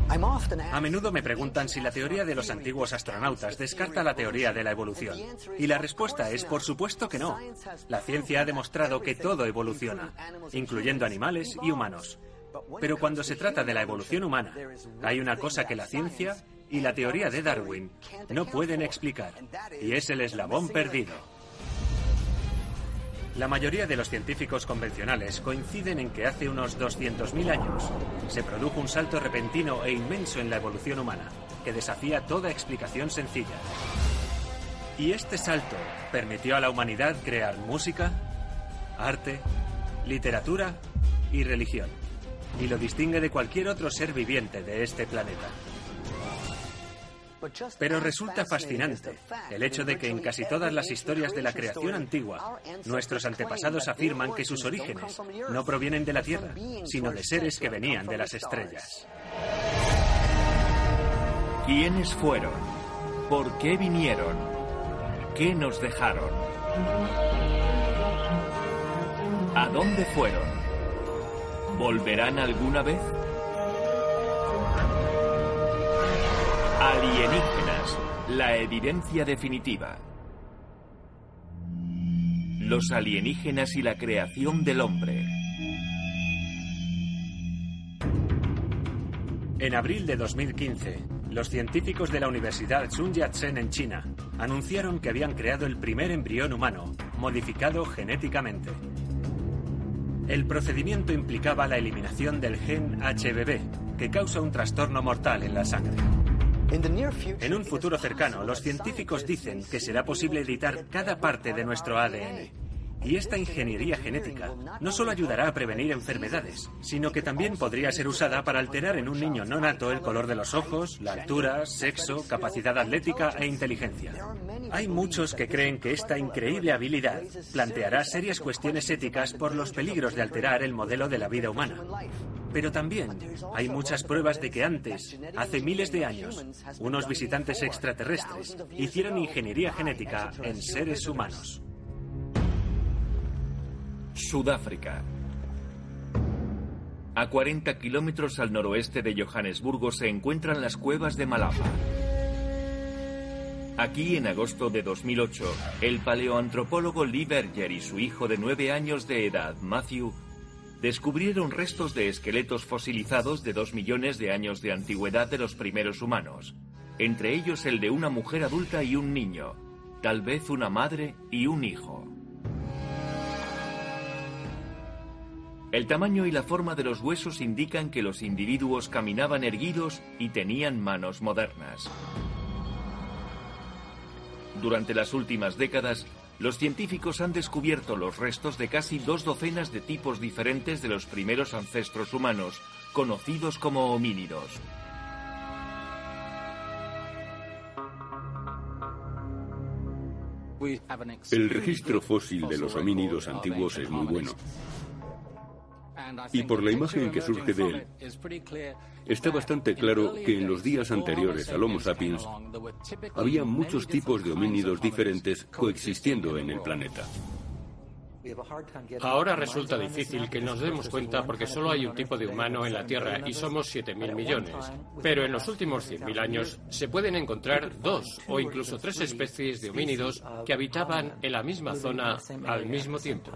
A menudo me preguntan si la teoría de los antiguos astronautas descarta la teoría de la evolución. Y la respuesta es, por supuesto que no. La ciencia ha demostrado que todo evoluciona, incluyendo animales y humanos. Pero cuando se trata de la evolución humana, hay una cosa que la ciencia y la teoría de Darwin no pueden explicar, y es el eslabón perdido. La mayoría de los científicos convencionales coinciden en que hace unos 200.000 años se produjo un salto repentino e inmenso en la evolución humana, que desafía toda explicación sencilla. Y este salto permitió a la humanidad crear música, arte, literatura y religión, y lo distingue de cualquier otro ser viviente de este planeta. Pero resulta fascinante el hecho de que en casi todas las historias de la creación antigua, nuestros antepasados afirman que sus orígenes no provienen de la Tierra, sino de seres que venían de las estrellas. ¿Quiénes fueron? ¿Por qué vinieron? ¿Qué nos dejaron? ¿A dónde fueron? ¿Volverán alguna vez? Alienígenas, la evidencia definitiva. Los alienígenas y la creación del hombre. En abril de 2015, los científicos de la Universidad Sun Yat-sen en China anunciaron que habían creado el primer embrión humano, modificado genéticamente. El procedimiento implicaba la eliminación del gen HBV, que causa un trastorno mortal en la sangre. En un futuro cercano, los científicos dicen que será posible editar cada parte de nuestro ADN. Y esta ingeniería genética no solo ayudará a prevenir enfermedades, sino que también podría ser usada para alterar en un niño no nato el color de los ojos, la altura, sexo, capacidad atlética e inteligencia. Hay muchos que creen que esta increíble habilidad planteará serias cuestiones éticas por los peligros de alterar el modelo de la vida humana. Pero también hay muchas pruebas de que antes, hace miles de años, unos visitantes extraterrestres hicieron ingeniería genética en seres humanos. Sudáfrica. A 40 kilómetros al noroeste de Johannesburgo se encuentran las cuevas de Malapa. Aquí, en agosto de 2008, el paleoantropólogo Lee Berger y su hijo de 9 años de edad, Matthew, descubrieron restos de esqueletos fosilizados de 2 millones de años de antigüedad de los primeros humanos, entre ellos el de una mujer adulta y un niño, tal vez una madre y un hijo. El tamaño y la forma de los huesos indican que los individuos caminaban erguidos y tenían manos modernas. Durante las últimas décadas, los científicos han descubierto los restos de casi 2 docenas de tipos diferentes de los primeros ancestros humanos, conocidos como homínidos. El registro fósil de los homínidos antiguos es muy bueno. Y por la imagen que surge de él, está bastante claro que en los días anteriores al Homo sapiens había muchos tipos de homínidos diferentes coexistiendo en el planeta. Ahora resulta difícil que nos demos cuenta porque solo hay un tipo de humano en la Tierra y somos 7.000 millones. Pero en los últimos 100.000 años se pueden encontrar 2 o incluso 3 especies de homínidos que habitaban en la misma zona al mismo tiempo.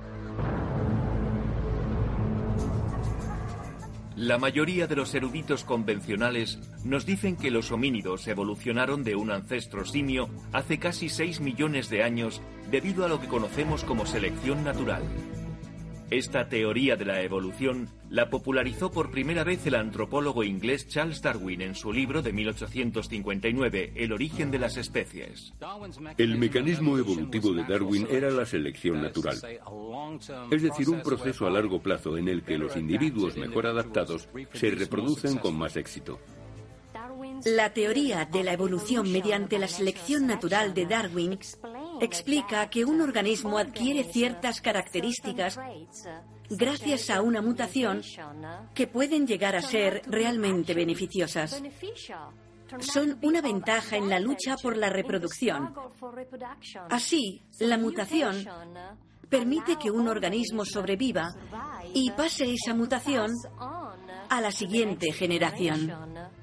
La mayoría de los eruditos convencionales nos dicen que los homínidos evolucionaron de un ancestro simio hace casi 6 millones de años debido a lo que conocemos como selección natural. Esta teoría de la evolución la popularizó por primera vez el antropólogo inglés Charles Darwin en su libro de 1859, El origen de las especies. El mecanismo evolutivo de Darwin era la selección natural. Es decir, un proceso a largo plazo en el que los individuos mejor adaptados se reproducen con más éxito. La teoría de la evolución mediante la selección natural de Darwin explica que un organismo adquiere ciertas características gracias a una mutación que pueden llegar a ser realmente beneficiosas. Son una ventaja en la lucha por la reproducción. Así, la mutación permite que un organismo sobreviva y pase esa mutación a la siguiente generación.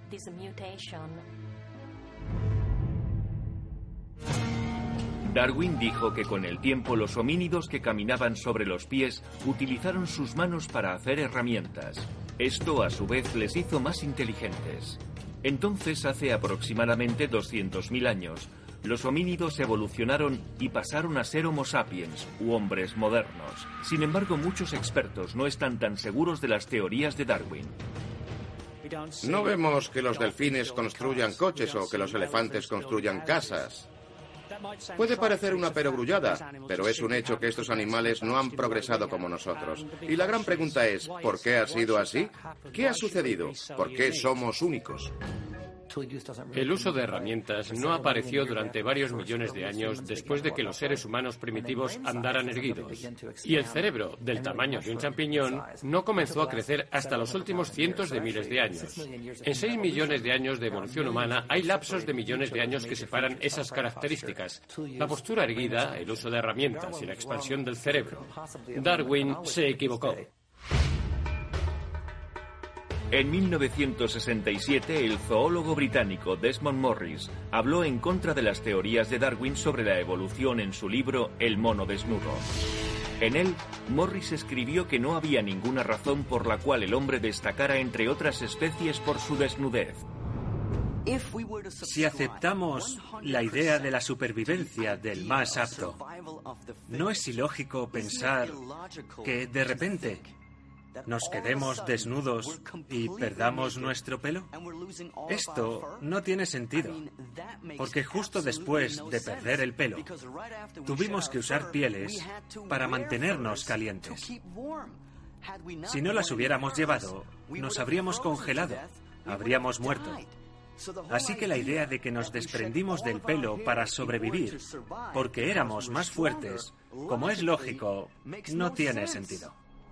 Darwin dijo que con el tiempo los homínidos que caminaban sobre los pies utilizaron sus manos para hacer herramientas. Esto a su vez les hizo más inteligentes. Entonces, hace aproximadamente 200.000 años, los homínidos evolucionaron y pasaron a ser Homo sapiens, u hombres modernos. Sin embargo, muchos expertos no están tan seguros de las teorías de Darwin. No vemos que los delfines construyan coches o que los elefantes construyan casas. Puede parecer una perogrullada, pero es un hecho que estos animales no han progresado como nosotros. Y la gran pregunta es, ¿por qué ha sido así? ¿Qué ha sucedido? ¿Por qué somos únicos? El uso de herramientas no apareció durante varios millones de años después de que los seres humanos primitivos andaran erguidos. Y el cerebro, del tamaño de un champiñón, no comenzó a crecer hasta los últimos cientos de miles de años. En 6 millones de años de evolución humana hay lapsos de millones de años que separan esas características. La postura erguida, el uso de herramientas y la expansión del cerebro. Darwin se equivocó. En 1967, el zoólogo británico Desmond Morris habló en contra de las teorías de Darwin sobre la evolución en su libro El mono desnudo. En él, Morris escribió que no había ninguna razón por la cual el hombre destacara entre otras especies por su desnudez. Si aceptamos la idea de la supervivencia del más apto, ¿no es ilógico pensar que de repente nos quedemos desnudos y perdamos nuestro pelo? Esto no tiene sentido, porque justo después de perder el pelo, tuvimos que usar pieles para mantenernos calientes. Si no las hubiéramos llevado, nos habríamos congelado, habríamos muerto. Así que la idea de que nos desprendimos del pelo para sobrevivir, porque éramos más fuertes, como es lógico, no tiene sentido.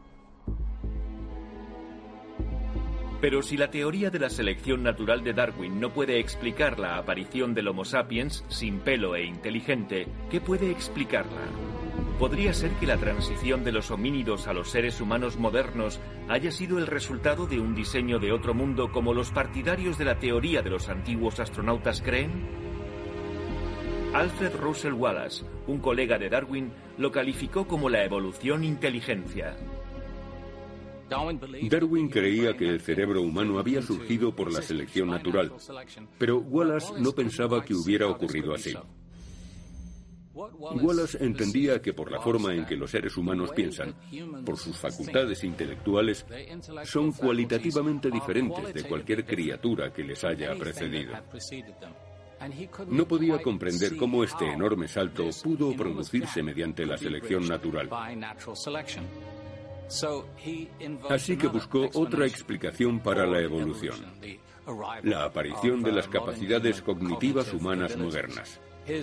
Pero si la teoría de la selección natural de Darwin no puede explicar la aparición del Homo sapiens sin pelo e inteligente, ¿qué puede explicarla? ¿Podría ser que la transición de los homínidos a los seres humanos modernos haya sido el resultado de un diseño de otro mundo como los partidarios de la teoría de los antiguos astronautas creen? Alfred Russel Wallace, un colega de Darwin, lo calificó como la evolución inteligencia. Darwin creía que el cerebro humano había surgido por la selección natural, pero Wallace no pensaba que hubiera ocurrido así. Wallace entendía que por la forma en que los seres humanos piensan, por sus facultades intelectuales, son cualitativamente diferentes de cualquier criatura que les haya precedido. No podía comprender cómo este enorme salto pudo producirse mediante la selección natural. Así que buscó otra explicación para la evolución: la aparición de las capacidades cognitivas humanas modernas.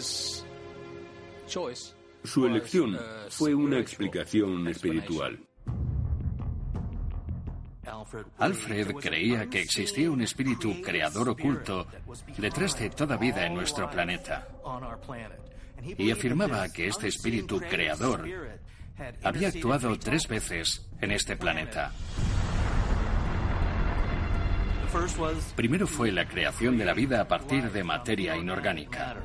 Su elección fue una explicación espiritual. Alfred creía que existía un espíritu creador oculto detrás de toda vida en nuestro planeta. Y afirmaba que este espíritu creador había actuado 3 veces en este planeta. Primero fue la creación de la vida a partir de materia inorgánica.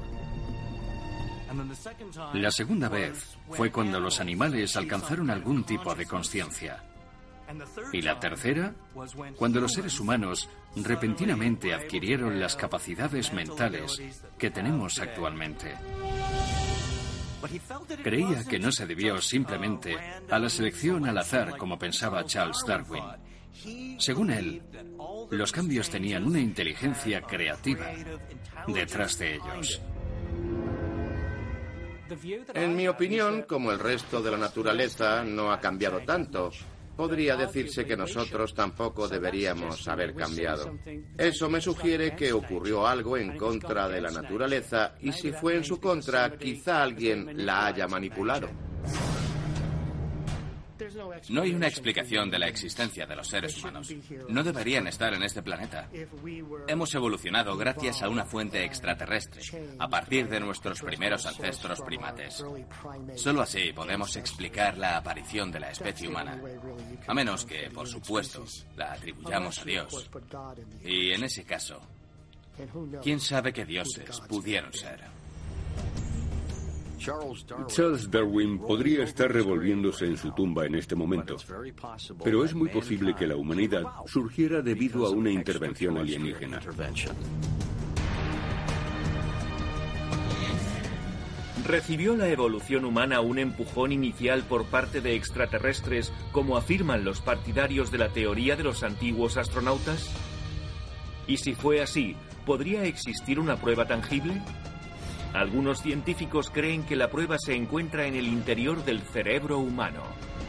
La segunda vez fue cuando los animales alcanzaron algún tipo de consciencia. Y la tercera, cuando los seres humanos repentinamente adquirieron las capacidades mentales que tenemos actualmente. Creía que no se debió simplemente a la selección al azar como pensaba Charles Darwin. Según él, los cambios tenían una inteligencia creativa detrás de ellos. En mi opinión, como el resto de la naturaleza no ha cambiado tanto, podría decirse que nosotros tampoco deberíamos haber cambiado. Eso me sugiere que ocurrió algo en contra de la naturaleza, y si fue en su contra, quizá alguien la haya manipulado. No hay una explicación de la existencia de los seres humanos. No deberían estar en este planeta. Hemos evolucionado gracias a una fuente extraterrestre, a partir de nuestros primeros ancestros primates. Solo así podemos explicar la aparición de la especie humana, a menos que, por supuesto, la atribuyamos a Dios. Y en ese caso, ¿quién sabe qué dioses pudieron ser? Charles Darwin podría estar revolviéndose en su tumba en este momento, pero es muy posible que la humanidad surgiera debido a una intervención alienígena. ¿Recibió la evolución humana un empujón inicial por parte de extraterrestres, como afirman los partidarios de la teoría de los antiguos astronautas? Y si fue así, ¿podría existir una prueba tangible? Algunos científicos creen que la prueba se encuentra en el interior del cerebro humano.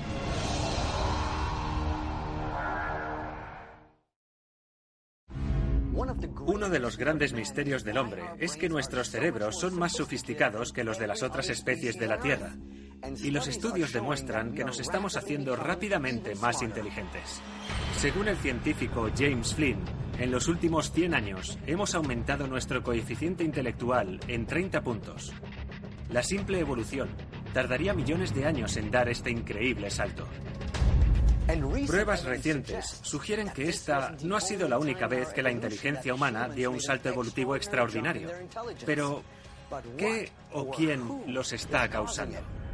Uno de los grandes misterios del hombre es que nuestros cerebros son más sofisticados que los de las otras especies de la Tierra. Y los estudios demuestran que nos estamos haciendo rápidamente más inteligentes. Según el científico James Flynn, en los últimos 100 años hemos aumentado nuestro coeficiente intelectual en 30 puntos. La simple evolución tardaría millones de años en dar este increíble salto. Pruebas recientes sugieren que esta no ha sido la única vez que la inteligencia humana dio un salto evolutivo extraordinario. Pero, ¿qué o quién los está causando?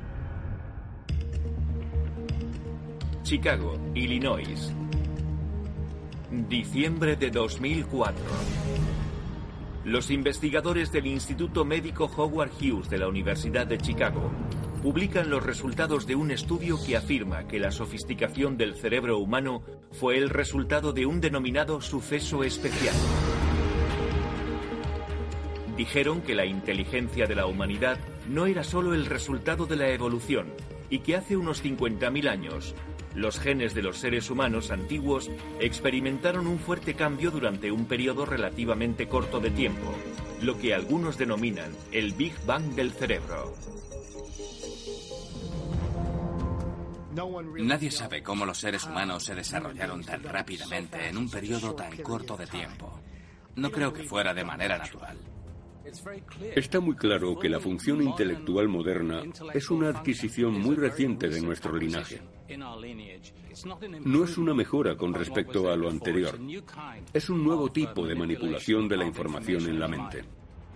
Chicago, Illinois. Diciembre de 2004. Los investigadores del Instituto Médico Howard Hughes de la Universidad de Chicago publican los resultados de un estudio que afirma que la sofisticación del cerebro humano fue el resultado de un denominado suceso especial. Dijeron que la inteligencia de la humanidad no era solo el resultado de la evolución y que hace unos 50.000 años, los genes de los seres humanos antiguos experimentaron un fuerte cambio durante un periodo relativamente corto de tiempo, lo que algunos denominan el Big Bang del cerebro. Nadie sabe cómo los seres humanos se desarrollaron tan rápidamente en un periodo tan corto de tiempo. No creo que fuera de manera natural. Está muy claro que la función intelectual moderna es una adquisición muy reciente de nuestro linaje. No es una mejora con respecto a lo anterior. Es un nuevo tipo de manipulación de la información en la mente.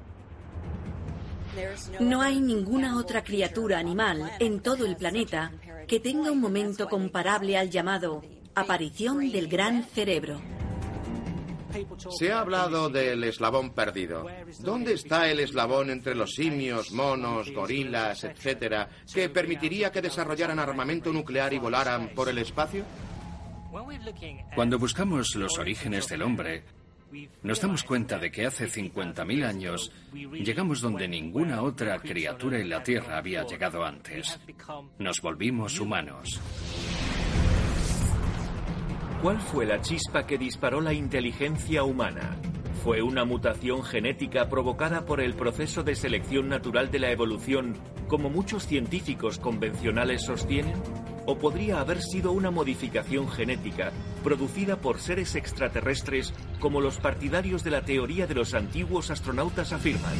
No hay ninguna otra criatura animal en todo el planeta que tenga un momento comparable al llamado aparición del gran cerebro. Se ha hablado del eslabón perdido. ¿Dónde está el eslabón entre los simios, monos, gorilas, etcétera, que permitiría que desarrollaran armamento nuclear y volaran por el espacio? Cuando buscamos los orígenes del hombre, nos damos cuenta de que hace 50.000 años llegamos donde ninguna otra criatura en la Tierra había llegado antes. Nos volvimos humanos. ¿Cuál fue la chispa que disparó la inteligencia humana? ¿Fue una mutación genética provocada por el proceso de selección natural de la evolución, como muchos científicos convencionales sostienen? ¿O podría haber sido una modificación genética producida por seres extraterrestres, como los partidarios de la teoría de los antiguos astronautas afirman?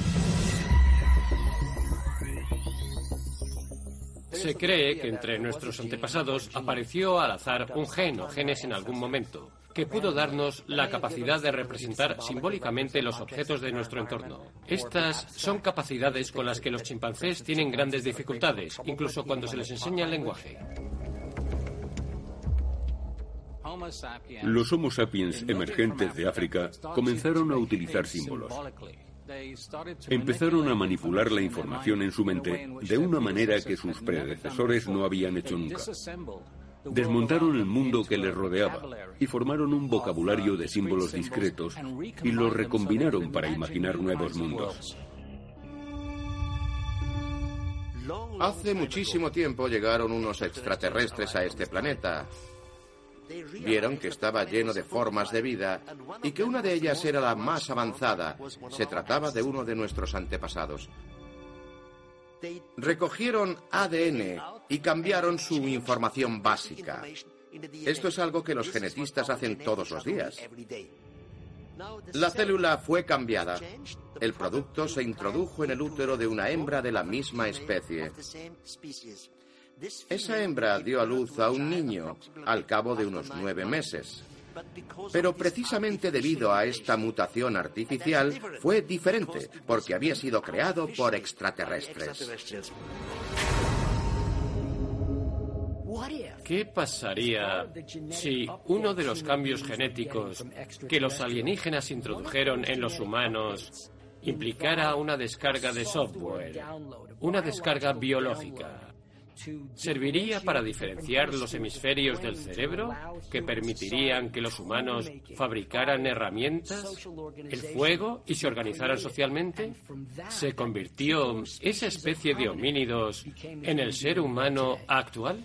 Se cree que entre nuestros antepasados apareció al azar un gen o genes en algún momento, que pudo darnos la capacidad de representar simbólicamente los objetos de nuestro entorno. Estas son capacidades con las que los chimpancés tienen grandes dificultades, incluso cuando se les enseña el lenguaje. Los Homo sapiens emergentes de África comenzaron a utilizar símbolos. Empezaron a manipular la información en su mente de una manera que sus predecesores no habían hecho nunca. Desmontaron el mundo que les rodeaba y formaron un vocabulario de símbolos discretos y los recombinaron para imaginar nuevos mundos. Hace muchísimo tiempo llegaron unos extraterrestres a este planeta. Vieron que estaba lleno de formas de vida y que una de ellas era la más avanzada. Se trataba de uno de nuestros antepasados. Recogieron ADN y cambiaron su información básica. Esto es algo que los genetistas hacen todos los días. La célula fue cambiada. El producto se introdujo en el útero de una hembra de la misma especie. Esa hembra dio a luz a un niño al cabo de unos 9 meses. Pero precisamente debido a esta mutación artificial fue diferente, porque había sido creado por extraterrestres. ¿Qué pasaría si uno de los cambios genéticos que los alienígenas introdujeron en los humanos implicara una descarga de software, una descarga biológica? ¿Serviría para diferenciar los hemisferios del cerebro que permitirían que los humanos fabricaran herramientas, el fuego y se organizaran socialmente? ¿Se convirtió esa especie de homínidos en el ser humano actual?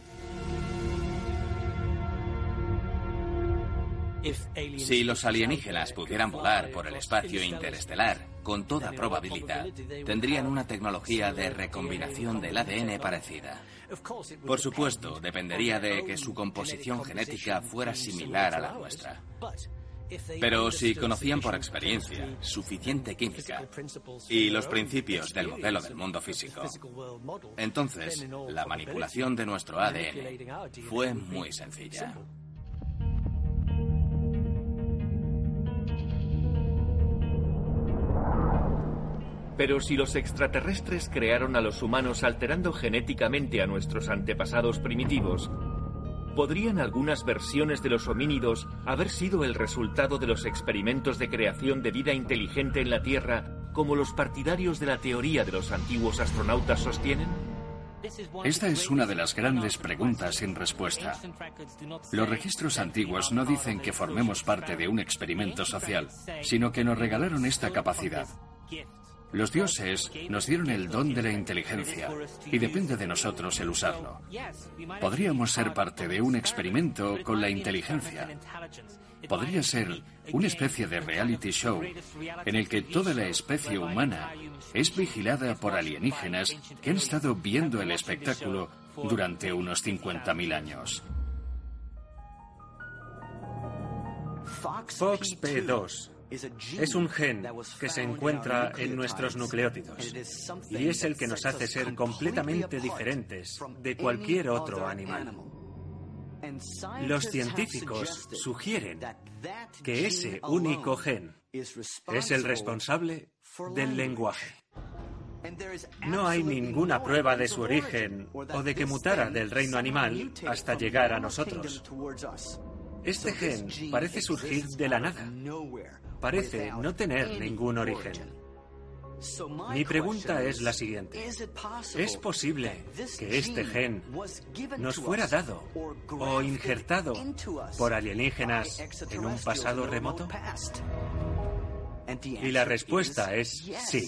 Si los alienígenas pudieran volar por el espacio interestelar, con toda probabilidad, tendrían una tecnología de recombinación del ADN parecida. Por supuesto, dependería de que su composición genética fuera similar a la nuestra. Pero si conocían por experiencia suficiente química y los principios del modelo del mundo físico, entonces la manipulación de nuestro ADN fue muy sencilla. Pero si los extraterrestres crearon a los humanos alterando genéticamente a nuestros antepasados primitivos, ¿podrían algunas versiones de los homínidos haber sido el resultado de los experimentos de creación de vida inteligente en la Tierra, como los partidarios de la teoría de los antiguos astronautas sostienen? Esta es una de las grandes preguntas sin respuesta. Los registros antiguos no dicen que formemos parte de un experimento social, sino que nos regalaron esta capacidad. Los dioses nos dieron el don de la inteligencia y depende de nosotros el usarlo. Podríamos ser parte de un experimento con la inteligencia. Podría ser una especie de reality show en el que toda la especie humana es vigilada por alienígenas que han estado viendo el espectáculo durante unos 50.000 años. FOXP2 es un gen que se encuentra en nuestros nucleótidos y es el que nos hace ser completamente diferentes de cualquier otro animal. Los científicos sugieren que ese único gen es el responsable del lenguaje. No hay ninguna prueba de su origen o de que mutara del reino animal hasta llegar a nosotros. Este gen parece surgir de la nada. Parece no tener ningún origen. Mi pregunta es la siguiente. ¿Es posible que este gen nos fuera dado o injertado por alienígenas en un pasado remoto? Y la respuesta es sí.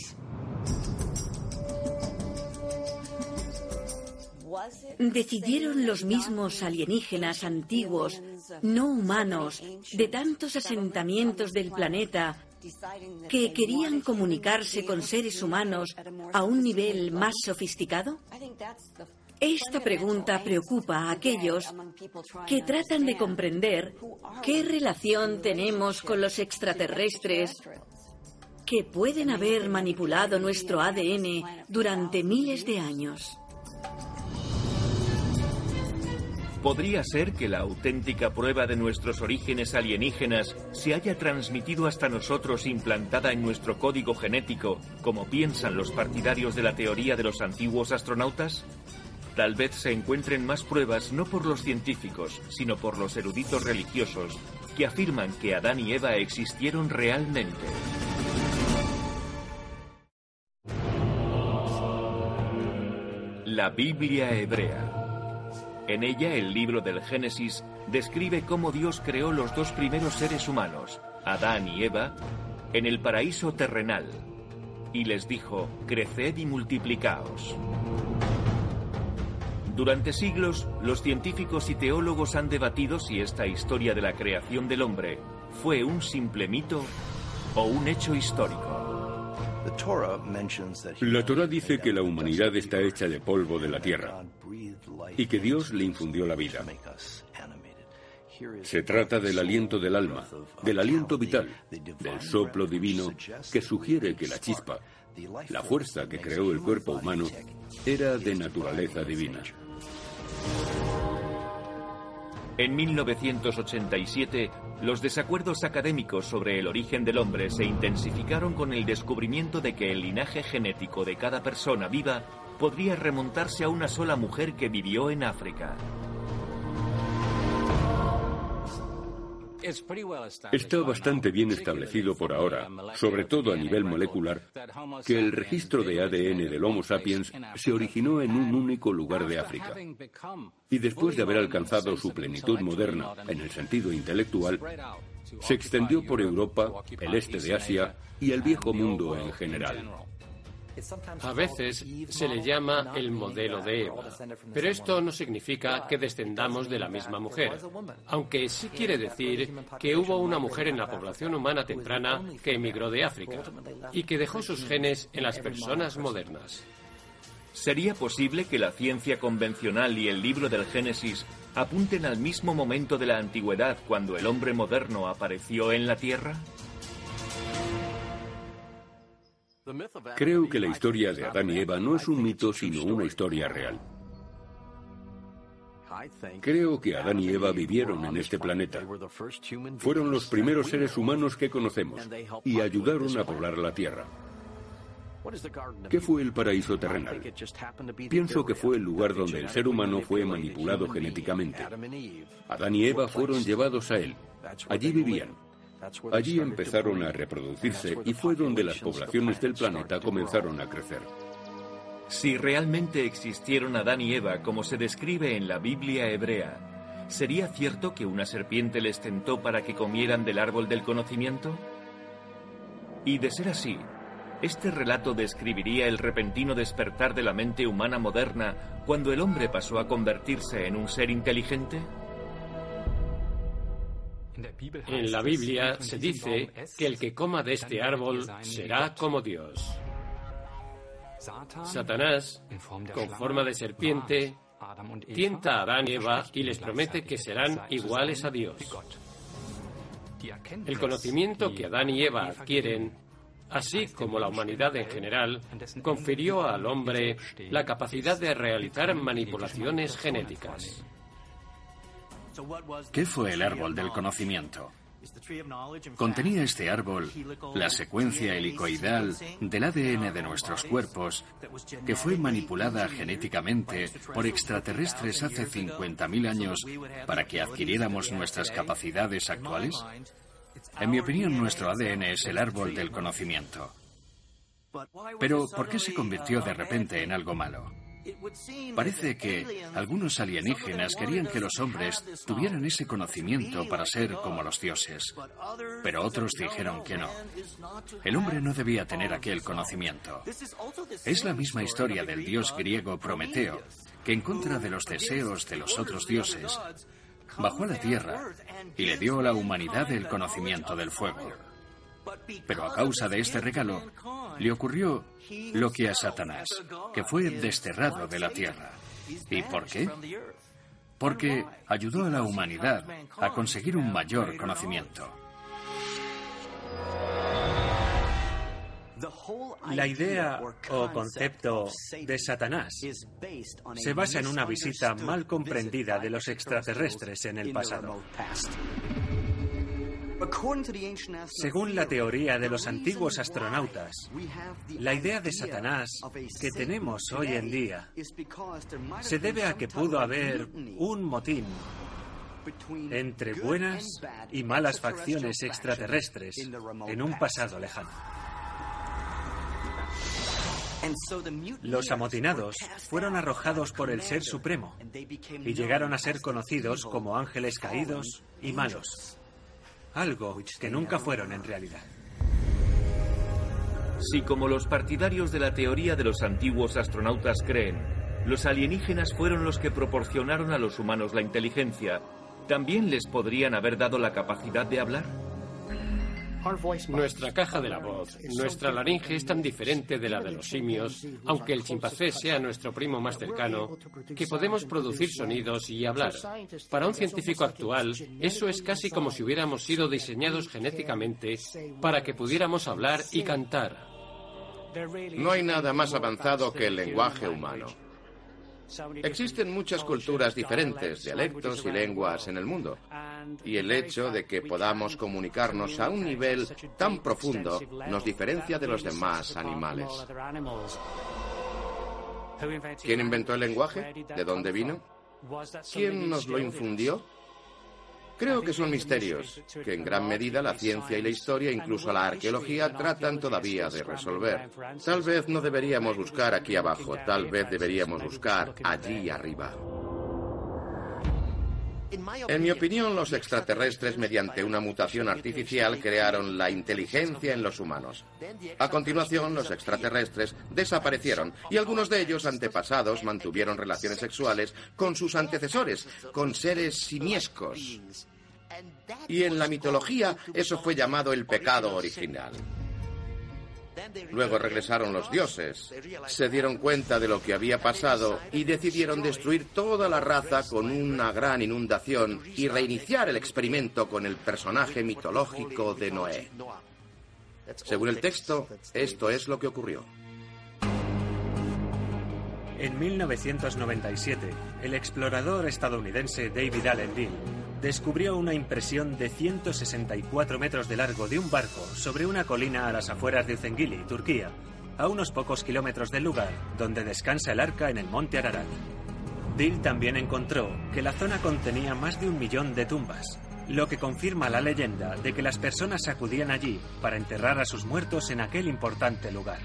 ¿Decidieron los mismos alienígenas antiguos, no humanos, de tantos asentamientos del planeta, que querían comunicarse con seres humanos a un nivel más sofisticado? Esta pregunta preocupa a aquellos que tratan de comprender qué relación tenemos con los extraterrestres que pueden haber manipulado nuestro ADN durante miles de años. ¿Podría ser que la auténtica prueba de nuestros orígenes alienígenas se haya transmitido hasta nosotros implantada en nuestro código genético, como piensan los partidarios de la teoría de los antiguos astronautas? Tal vez se encuentren más pruebas no por los científicos, sino por los eruditos religiosos, que afirman que Adán y Eva existieron realmente. La Biblia hebrea. En ella, el libro del Génesis describe cómo Dios creó los dos primeros seres humanos, Adán y Eva, en el paraíso terrenal, y les dijo: creced y multiplicaos. Durante siglos, los científicos y teólogos han debatido si esta historia de la creación del hombre fue un simple mito o un hecho histórico. La Torá dice que la humanidad está hecha de polvo de la tierra y que Dios le infundió la vida. Se trata del aliento del alma, del aliento vital, del soplo divino que sugiere que la chispa, la fuerza que creó el cuerpo humano, era de naturaleza divina. En 1987, los desacuerdos académicos sobre el origen del hombre se intensificaron con el descubrimiento de que el linaje genético de cada persona viva podría remontarse a una sola mujer que vivió en África. Está bastante bien establecido por ahora, sobre todo a nivel molecular, que el registro de ADN del Homo sapiens se originó en un único lugar de África. Y después de haber alcanzado su plenitud moderna en el sentido intelectual, se extendió por Europa, el este de Asia y el viejo mundo en general. A veces se le llama el modelo de Eva, pero esto no significa que descendamos de la misma mujer, aunque sí quiere decir que hubo una mujer en la población humana temprana que emigró de África y que dejó sus genes en las personas modernas. ¿Sería posible que la ciencia convencional y el libro del Génesis apunten al mismo momento de la antigüedad cuando el hombre moderno apareció en la Tierra? Creo que la historia de Adán y Eva no es un mito, sino una historia real. Creo que Adán y Eva vivieron en este planeta. Fueron los primeros seres humanos que conocemos y ayudaron a poblar la Tierra. ¿Qué fue el paraíso terrenal? Pienso que fue el lugar donde el ser humano fue manipulado genéticamente. Adán y Eva fueron llevados a él. Allí vivían. Allí empezaron a reproducirse y fue donde las poblaciones del planeta comenzaron a crecer. Si realmente existieron Adán y Eva como se describe en la Biblia hebrea, ¿sería cierto que una serpiente les tentó para que comieran del árbol del conocimiento? Y de ser así, ¿este relato describiría el repentino despertar de la mente humana moderna cuando el hombre pasó a convertirse en un ser inteligente? En la Biblia se dice que el que coma de este árbol será como Dios. Satanás, con forma de serpiente, tienta a Adán y Eva y les promete que serán iguales a Dios. El conocimiento que Adán y Eva adquieren, así como la humanidad en general, confirió al hombre la capacidad de realizar manipulaciones genéticas. ¿Qué fue el árbol del conocimiento? Contenía este árbol la secuencia helicoidal del ADN de nuestros cuerpos, que fue manipulada genéticamente por extraterrestres hace 50.000 años para que adquiriéramos nuestras capacidades actuales. En mi opinión, nuestro ADN es el árbol del conocimiento. Pero, ¿por qué se convirtió de repente en algo malo? Parece que algunos alienígenas querían que los hombres tuvieran ese conocimiento para ser como los dioses, pero otros dijeron que no. El hombre no debía tener aquel conocimiento. Es la misma historia del dios griego Prometeo, que en contra de los deseos de los otros dioses, bajó a la tierra y le dio a la humanidad el conocimiento del fuego. Pero a causa de este regalo, le ocurrió lo que a Satanás, que fue desterrado de la tierra. ¿Y por qué? Porque ayudó a la humanidad a conseguir un mayor conocimiento. La idea o concepto de Satanás se basa en una visita mal comprendida de los extraterrestres en el pasado. Según la teoría de los antiguos astronautas, la idea de Satanás que tenemos hoy en día se debe a que pudo haber un motín entre buenas y malas facciones extraterrestres en un pasado lejano. Los amotinados fueron arrojados por el Ser Supremo y llegaron a ser conocidos como ángeles caídos y malos. Algo que nunca fueron en realidad. Si, como los partidarios de la teoría de los antiguos astronautas creen, los alienígenas fueron los que proporcionaron a los humanos la inteligencia, ¿también les podrían haber dado la capacidad de hablar? Nuestra caja de la voz, nuestra laringe es tan diferente de la de los simios, aunque el chimpancé sea nuestro primo más cercano, que podemos producir sonidos y hablar. Para un científico actual, eso es casi como si hubiéramos sido diseñados genéticamente para que pudiéramos hablar y cantar. No hay nada más avanzado que el lenguaje humano. Existen muchas culturas diferentes, dialectos y lenguas en el mundo. Y el hecho de que podamos comunicarnos a un nivel tan profundo nos diferencia de los demás animales. ¿Quién inventó el lenguaje? ¿De dónde vino? ¿Quién nos lo infundió? Creo que son misterios que en gran medida la ciencia y la historia, incluso la arqueología, tratan todavía de resolver. Tal vez no deberíamos buscar aquí abajo, tal vez deberíamos buscar allí arriba. En mi opinión, los extraterrestres, mediante una mutación artificial, crearon la inteligencia en los humanos. A continuación, los extraterrestres desaparecieron y algunos de ellos, antepasados, mantuvieron relaciones sexuales con sus antecesores, con seres simiescos. Y en la mitología, eso fue llamado el pecado original. Luego regresaron los dioses, se dieron cuenta de lo que había pasado y decidieron destruir toda la raza con una gran inundación y reiniciar el experimento con el personaje mitológico de Noé. Según el texto, esto es lo que ocurrió. En 1997, el explorador estadounidense David Allen Dill descubrió una impresión de 164 metros de largo de un barco sobre una colina a las afueras de Zengili, Turquía, a unos pocos kilómetros del lugar donde descansa el arca en el monte Ararat. Dill también encontró que la zona contenía más de 1 millón de tumbas, lo que confirma la leyenda de que las personas acudían allí para enterrar a sus muertos en aquel importante lugar.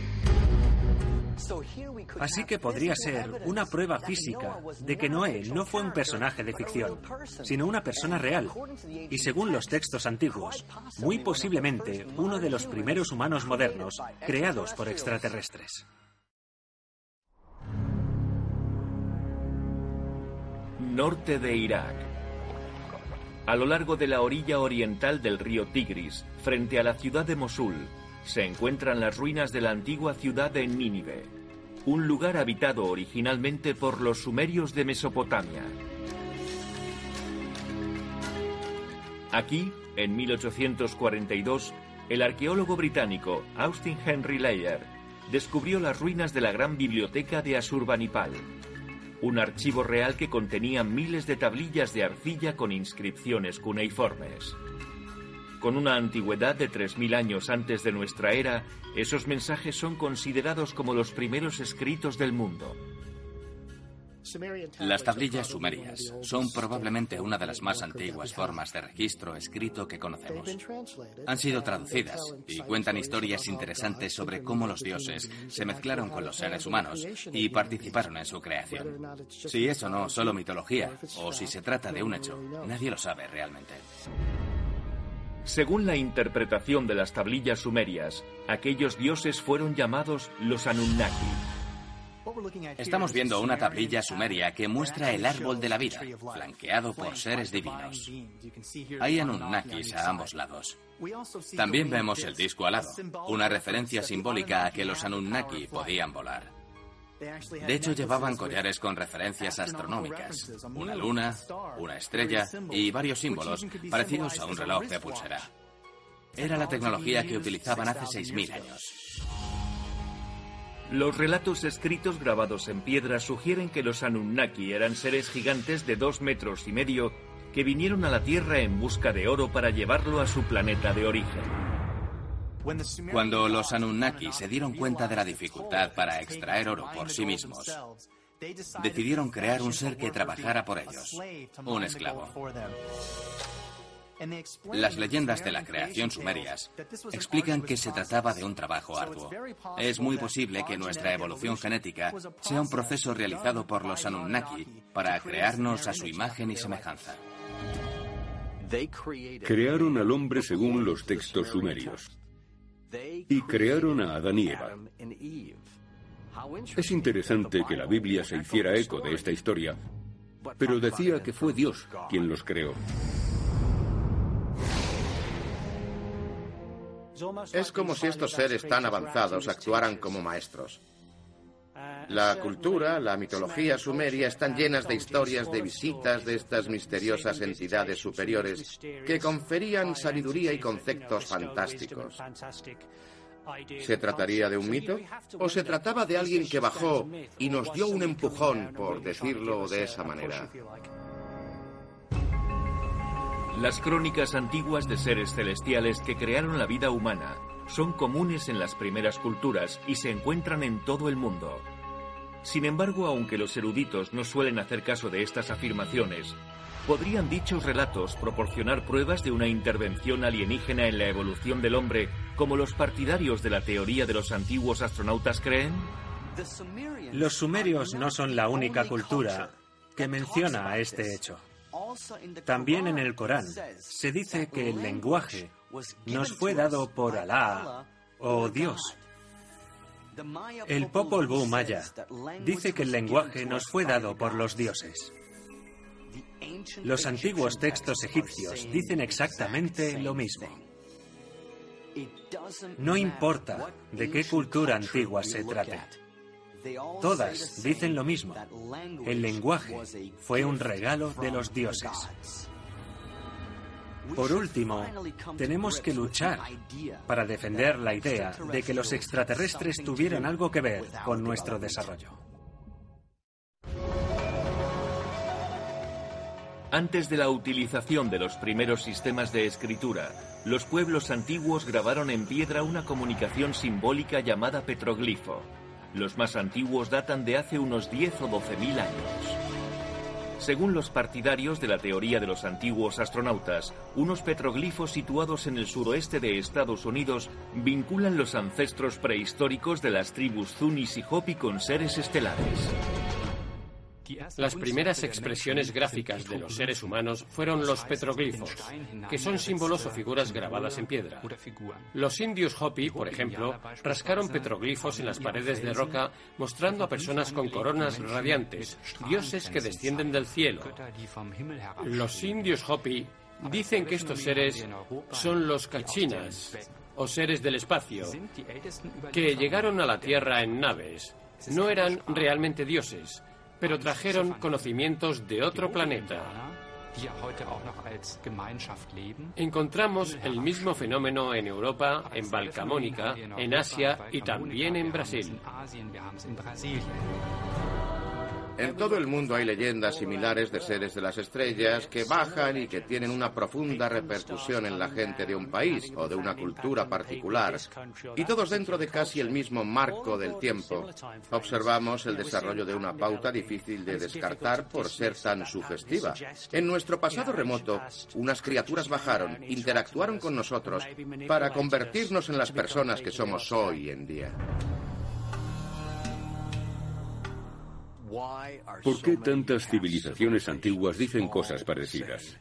Así que podría ser una prueba física de que Noé no fue un personaje de ficción, sino una persona real, y según los textos antiguos, muy posiblemente uno de los primeros humanos modernos creados por extraterrestres. Norte de Irak. A lo largo de la orilla oriental del río Tigris, frente a la ciudad de Mosul, se encuentran las ruinas de la antigua ciudad de Nínive, un lugar habitado originalmente por los sumerios de Mesopotamia. Aquí, en 1842, el arqueólogo británico Austin Henry Layard descubrió las ruinas de la gran biblioteca de Asurbanipal, un archivo real que contenía miles de tablillas de arcilla con inscripciones cuneiformes. Con una antigüedad de 3000 años antes de nuestra era, esos mensajes son considerados como los primeros escritos del mundo. Las tablillas sumerias son probablemente una de las más antiguas formas de registro escrito que conocemos. Han sido traducidas y cuentan historias interesantes sobre cómo los dioses se mezclaron con los seres humanos y participaron en su creación. Si es o no solo mitología, o si se trata de un hecho, nadie lo sabe realmente. Según la interpretación de las tablillas sumerias, aquellos dioses fueron llamados los Anunnaki. Estamos viendo una tablilla sumeria que muestra el árbol de la vida, flanqueado por seres divinos. Hay Anunnakis a ambos lados. También vemos el disco alado, una referencia simbólica a que los Anunnaki podían volar. De hecho, llevaban collares con referencias astronómicas, una luna, una estrella y varios símbolos parecidos a un reloj de pulsera. Era la tecnología que utilizaban hace 6000 años. Los relatos escritos grabados en piedra sugieren que los Anunnaki eran seres gigantes de 2,5 metros que vinieron a la Tierra en busca de oro para llevarlo a su planeta de origen. Cuando los Anunnaki se dieron cuenta de la dificultad para extraer oro por sí mismos, decidieron crear un ser que trabajara por ellos, un esclavo. Las leyendas de la creación sumerias explican que se trataba de un trabajo arduo. Es muy posible que nuestra evolución genética sea un proceso realizado por los Anunnaki para crearnos a su imagen y semejanza. Crearon al hombre según los textos sumerios. Y crearon a Adán y Eva. Es interesante que la Biblia se hiciera eco de esta historia, pero decía que fue Dios quien los creó. Es como si estos seres tan avanzados actuaran como maestros. La cultura, la mitología sumeria están llenas de historias de visitas de estas misteriosas entidades superiores que conferían sabiduría y conceptos fantásticos. ¿Se trataría de un mito? ¿O se trataba de alguien que bajó y nos dio un empujón, por decirlo de esa manera? Las crónicas antiguas de seres celestiales que crearon la vida humana son comunes en las primeras culturas y se encuentran en todo el mundo. Sin embargo, aunque los eruditos no suelen hacer caso de estas afirmaciones, ¿podrían dichos relatos proporcionar pruebas de una intervención alienígena en la evolución del hombre, como los partidarios de la teoría de los antiguos astronautas creen? Los sumerios no son la única cultura que menciona este hecho. También en el Corán se dice que el lenguaje nos fue dado por Alá o Dios. El Popol Vuh maya dice que el lenguaje nos fue dado por los dioses. Los antiguos textos egipcios dicen exactamente lo mismo. No importa de qué cultura antigua se trate. Todas dicen lo mismo. El lenguaje fue un regalo de los dioses. Por último, tenemos que luchar para defender la idea de que los extraterrestres tuvieran algo que ver con nuestro desarrollo. Antes de la utilización de los primeros sistemas de escritura, los pueblos antiguos grabaron en piedra una comunicación simbólica llamada petroglifo. Los más antiguos datan de hace unos 10 o 12.000 años. Según los partidarios de la teoría de los antiguos astronautas, unos petroglifos situados en el suroeste de Estados Unidos vinculan los ancestros prehistóricos de las tribus Zunis y Hopi con seres estelares. Las primeras expresiones gráficas de los seres humanos fueron los petroglifos, que son símbolos o figuras grabadas en piedra. Los indios Hopi, por ejemplo, rascaron petroglifos en las paredes de roca mostrando a personas con coronas radiantes, dioses que descienden del cielo. Los indios Hopi dicen que estos seres son los Kachinas, o seres del espacio, que llegaron a la Tierra en naves. No eran realmente dioses, pero trajeron conocimientos de otro planeta. Encontramos el mismo fenómeno en Europa, en Valcamónica, en Asia y también en Brasil. En todo el mundo hay leyendas similares de seres de las estrellas que bajan y que tienen una profunda repercusión en la gente de un país o de una cultura particular, y todos dentro de casi el mismo marco del tiempo. Observamos el desarrollo de una pauta difícil de descartar por ser tan sugestiva. En nuestro pasado remoto, unas criaturas bajaron, interactuaron con nosotros para convertirnos en las personas que somos hoy en día. ¿Por qué tantas civilizaciones antiguas dicen cosas parecidas?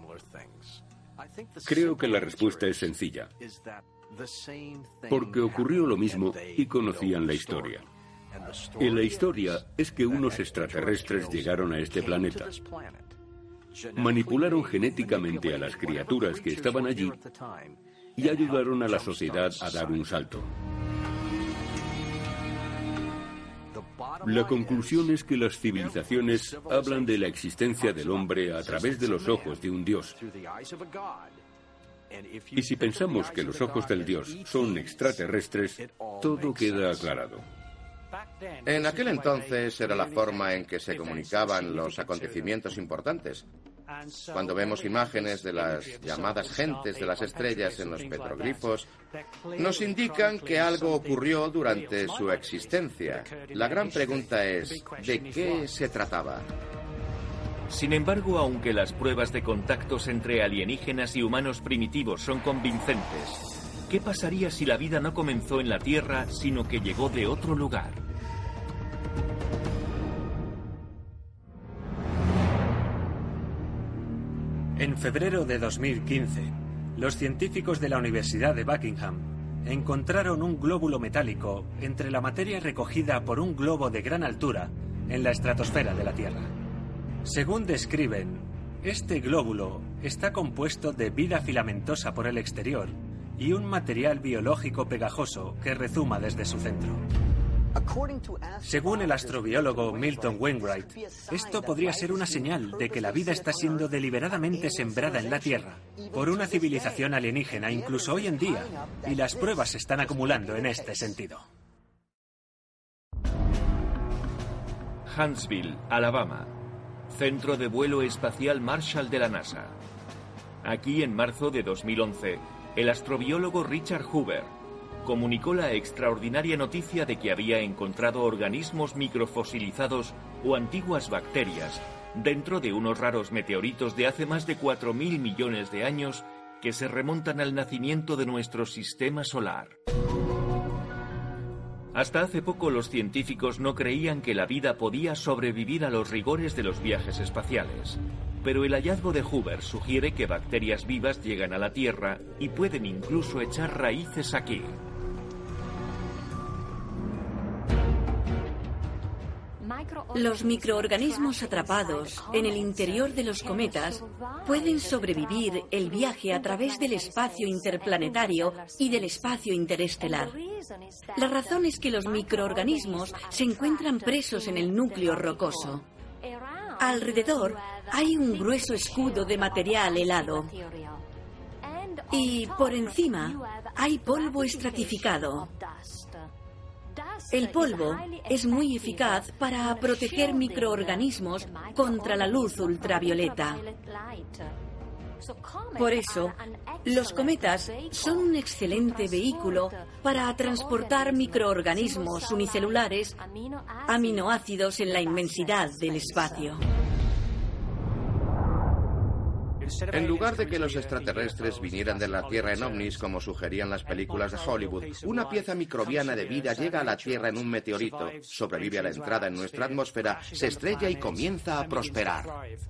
Creo que la respuesta es sencilla. Porque ocurrió lo mismo y conocían la historia. Y la historia es que unos extraterrestres llegaron a este planeta. Manipularon genéticamente a las criaturas que estaban allí y ayudaron a la sociedad a dar un salto. La conclusión es que las civilizaciones hablan de la existencia del hombre a través de los ojos de un dios. Y si pensamos que los ojos del dios son extraterrestres, todo queda aclarado. En aquel entonces era la forma en que se comunicaban los acontecimientos importantes. Cuando vemos imágenes de las llamadas gentes de las estrellas en los petroglifos, nos indican que algo ocurrió durante su existencia. La gran pregunta es, ¿de qué se trataba? Sin embargo, aunque las pruebas de contactos entre alienígenas y humanos primitivos son convincentes, ¿qué pasaría si la vida no comenzó en la Tierra, sino que llegó de otro lugar? En febrero de 2015, los científicos de la Universidad de Buckingham encontraron un glóbulo metálico entre la materia recogida por un globo de gran altura en la estratosfera de la Tierra. Según describen, este glóbulo está compuesto de vida filamentosa por el exterior y un material biológico pegajoso que rezuma desde su centro. Según el astrobiólogo Milton Wainwright, esto podría ser una señal de que la vida está siendo deliberadamente sembrada en la Tierra por una civilización alienígena incluso hoy en día, y las pruebas se están acumulando en este sentido. Huntsville, Alabama, Centro de Vuelo Espacial Marshall de la NASA. Aquí, en marzo de 2011, el astrobiólogo Richard Hoover comunicó la extraordinaria noticia de que había encontrado organismos microfosilizados o antiguas bacterias dentro de unos raros meteoritos de hace más de 4.000 millones de años que se remontan al nacimiento de nuestro sistema solar. Hasta hace poco los científicos no creían que la vida podía sobrevivir a los rigores de los viajes espaciales, pero el hallazgo de Hoover sugiere que bacterias vivas llegan a la Tierra y pueden incluso echar raíces aquí. Los microorganismos atrapados en el interior de los cometas pueden sobrevivir el viaje a través del espacio interplanetario y del espacio interestelar. La razón es que los microorganismos se encuentran presos en el núcleo rocoso. Alrededor hay un grueso escudo de material helado. Y por encima hay polvo estratificado. El polvo es muy eficaz para proteger microorganismos contra la luz ultravioleta. Por eso, los cometas son un excelente vehículo para transportar microorganismos unicelulares, aminoácidos en la inmensidad del espacio. En lugar de que los extraterrestres vinieran de la Tierra en ovnis, como sugerían las películas de Hollywood, una pieza microbiana de vida llega a la Tierra en un meteorito, sobrevive a la entrada en nuestra atmósfera, se estrella y comienza a prosperar.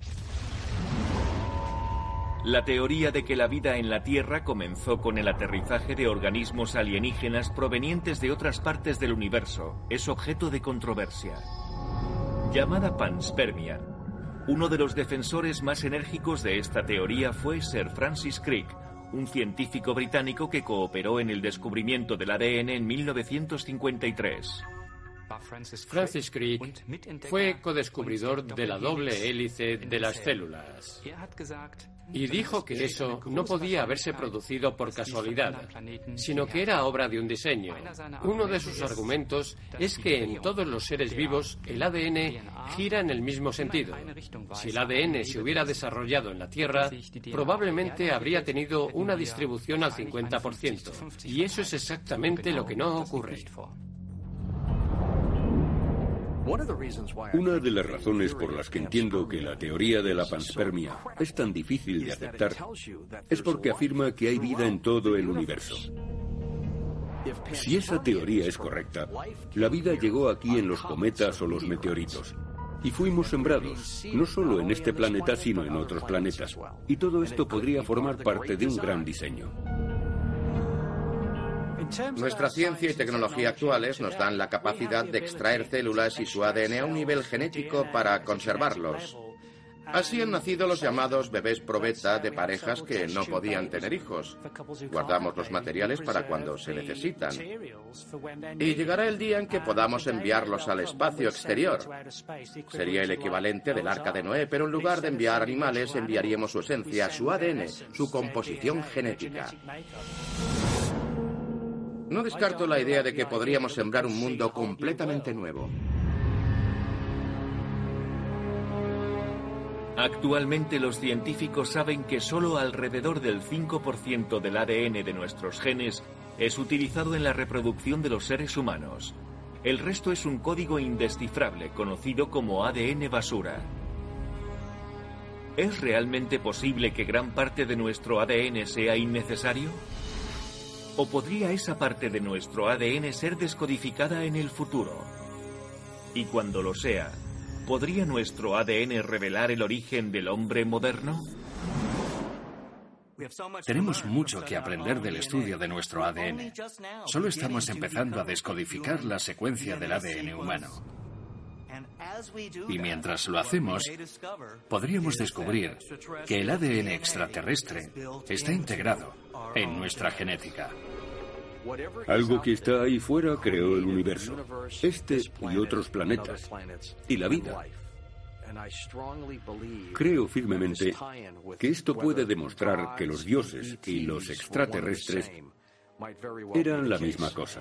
La teoría de que la vida en la Tierra comenzó con el aterrizaje de organismos alienígenas provenientes de otras partes del universo es objeto de controversia. Llamada panspermia, uno de los defensores más enérgicos de esta teoría fue Sir Francis Crick, un científico británico que cooperó en el descubrimiento del ADN en 1953. Francis Crick fue codescubridor de la doble hélice de las células y dijo que eso no podía haberse producido por casualidad, sino que era obra de un diseño. Uno de sus argumentos es que en todos los seres vivos el ADN gira en el mismo sentido. Si el ADN se hubiera desarrollado en la Tierra, probablemente habría tenido una distribución al 50%, y eso es exactamente lo que no ocurre. Una de las razones por las que entiendo que la teoría de la panspermia es tan difícil de aceptar es porque afirma que hay vida en todo el universo. Si esa teoría es correcta, la vida llegó aquí en los cometas o los meteoritos. Y fuimos sembrados, no solo en este planeta, sino en otros planetas. Y todo esto podría formar parte de un gran diseño. Nuestra ciencia y tecnología actuales nos dan la capacidad de extraer células y su ADN a un nivel genético para conservarlos. Así han nacido los llamados bebés probeta de parejas que no podían tener hijos. Guardamos los materiales para cuando se necesitan. Y llegará el día en que podamos enviarlos al espacio exterior. Sería el equivalente del Arca de Noé, pero en lugar de enviar animales, enviaríamos su esencia, su ADN, su composición genética. No descarto la idea de que podríamos sembrar un mundo completamente nuevo. Actualmente los científicos saben que solo alrededor del 5% del ADN de nuestros genes es utilizado en la reproducción de los seres humanos. El resto es un código indescifrable conocido como ADN basura. ¿Es realmente posible que gran parte de nuestro ADN sea innecesario? ¿O podría esa parte de nuestro ADN ser descodificada en el futuro? Y cuando lo sea, ¿podría nuestro ADN revelar el origen del hombre moderno? Tenemos mucho que aprender del estudio de nuestro ADN. Solo estamos empezando a descodificar la secuencia del ADN humano. Y mientras lo hacemos, podríamos descubrir que el ADN extraterrestre está integrado en nuestra genética. Algo que está ahí fuera creó el universo, este y otros planetas, y la vida. Creo firmemente que esto puede demostrar que los dioses y los extraterrestres eran la misma cosa.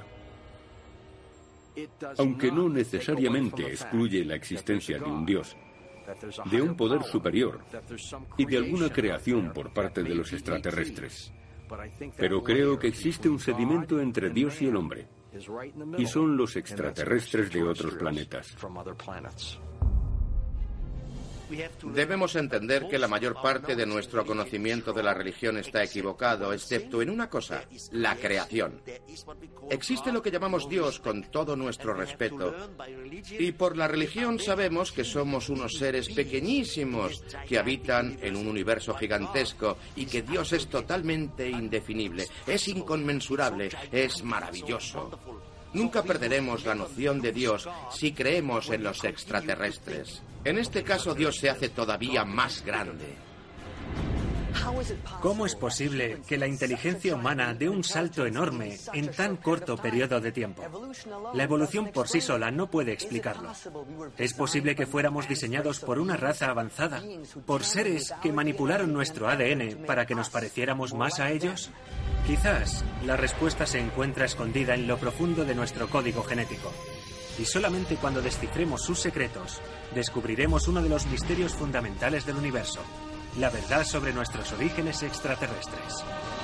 Aunque no necesariamente excluye la existencia de un dios, de un poder superior y de alguna creación por parte de los extraterrestres. Pero creo que existe un sedimento entre Dios y el hombre, y son los extraterrestres de otros planetas. Debemos entender que la mayor parte de nuestro conocimiento de la religión está equivocado, excepto en una cosa, la creación. Existe lo que llamamos Dios con todo nuestro respeto, y por la religión sabemos que somos unos seres pequeñísimos que habitan en un universo gigantesco y que Dios es totalmente indefinible, es inconmensurable, es maravilloso. Nunca perderemos la noción de Dios si creemos en los extraterrestres. En este caso, Dios se hace todavía más grande. ¿Cómo es posible que la inteligencia humana dé un salto enorme en tan corto periodo de tiempo? La evolución por sí sola no puede explicarlo. ¿Es posible que fuéramos diseñados por una raza avanzada, por seres que manipularon nuestro ADN para que nos pareciéramos más a ellos? Quizás la respuesta se encuentra escondida en lo profundo de nuestro código genético. Y solamente cuando descifremos sus secretos, descubriremos uno de los misterios fundamentales del universo, la verdad sobre nuestros orígenes extraterrestres.